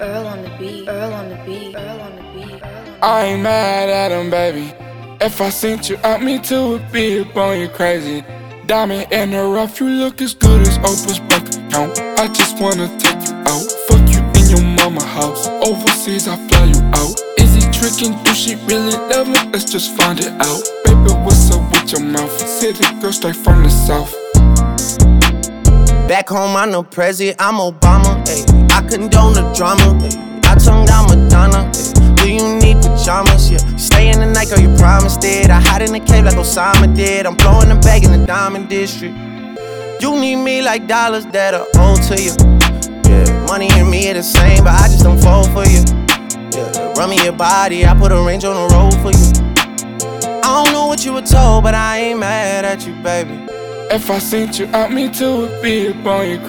Earl on the beat, Earl on the beat, Earl on the beat, Earl on the beat. I ain't mad at him, baby. If I sent you out, me too would be up on you crazy. Diamond in the rough, you look as good as Oprah's bank account. I just wanna take you out, fuck you in your mama house. Overseas, I fly you out. Is he tricking? Do she really love me? Let's just find it out. Baby, what's up with your mouth? City girl straight from the south. Back home, I'm no president, I'm Obama. Ay. I condone the drama. Ay. I tongue down Madonna. Ay. Do you need pajamas? Yeah. Stay in the night, girl, you promised it. I hide in the cave like Osama did. I'm blowing the bag in the diamond district. You need me like dollars that are owed to you. Yeah, money and me are the same, but I just don't fall for you. Yeah, run me your body, I put a range on the road for you. I don't know what you were told, but I ain't mad at you, baby. If I sent you out, me too would be up on you